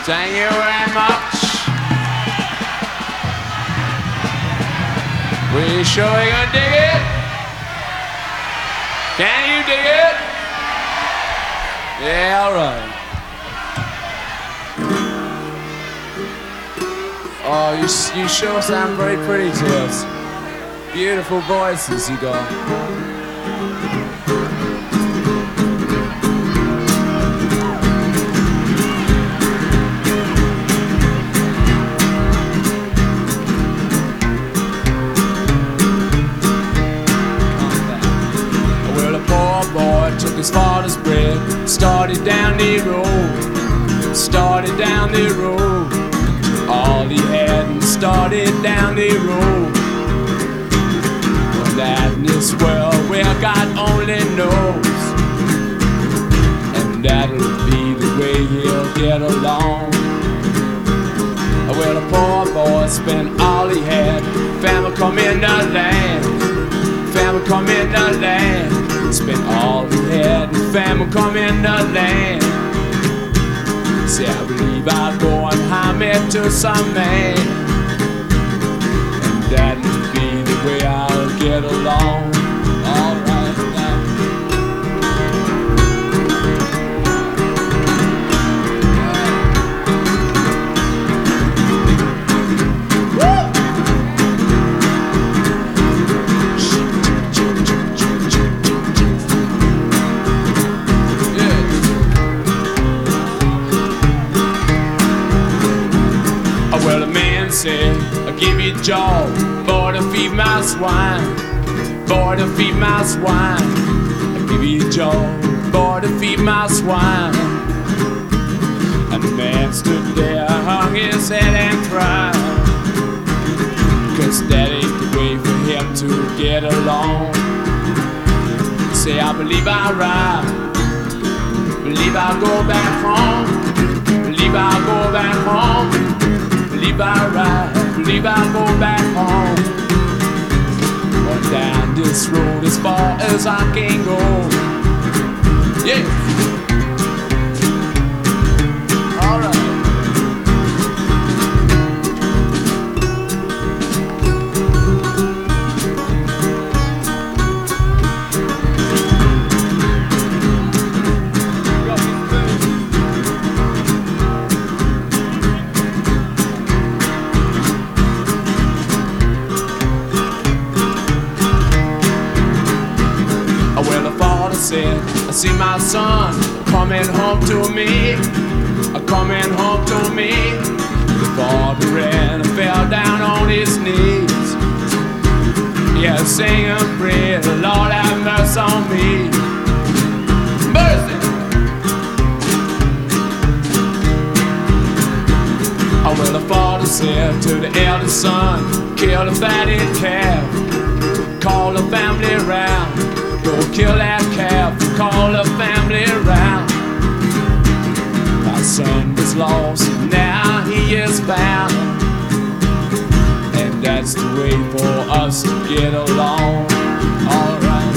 Thank you very much. We sure you gonna dig it? Can you dig it? Yeah, alright. Oh, you sure sound very pretty to us. Beautiful voices you got. Took his father's bread, started down the road, started down the road. All he had and started down the road. Well, that in this world where God only knows, and that'll be the way he'll get along. Well, the poor boy spent all he had. Family come in the land, family come in the land. Spent all he had and family come in the land. Say, I believe I'll go and hire me to some man, and that'll be the way I'll get along. Alright now. Well, the man said, I'll give you a job, boy, to feed my swine, boy, to feed my swine. I'll give you a job, boy, to feed my swine. And the man stood there, hung his head and cried, 'cause that ain't the way for him to get along. Say, I believe I'll ride, believe I'll go back home, believe I'll go back home. Believe I'll ride, believe I'll go back home. Or down this road as far as I can go. Yeah. Alright. Well, the father said, I see my son coming home to me, coming home to me. The father ran and fell down on his knees. Yeah, sing and pray, the Lord have mercy on me. Mercy! Oh, well, the father said to the eldest son, kill the fatted calf, call the family round. Go kill that calf, call the family around. My son was lost, now he is found. And that's the way for us to get along. Alright.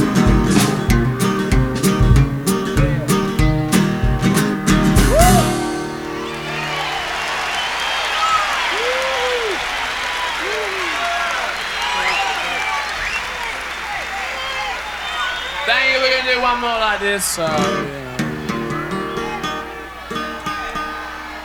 Thank you, we're gonna do one more like this. Yeah.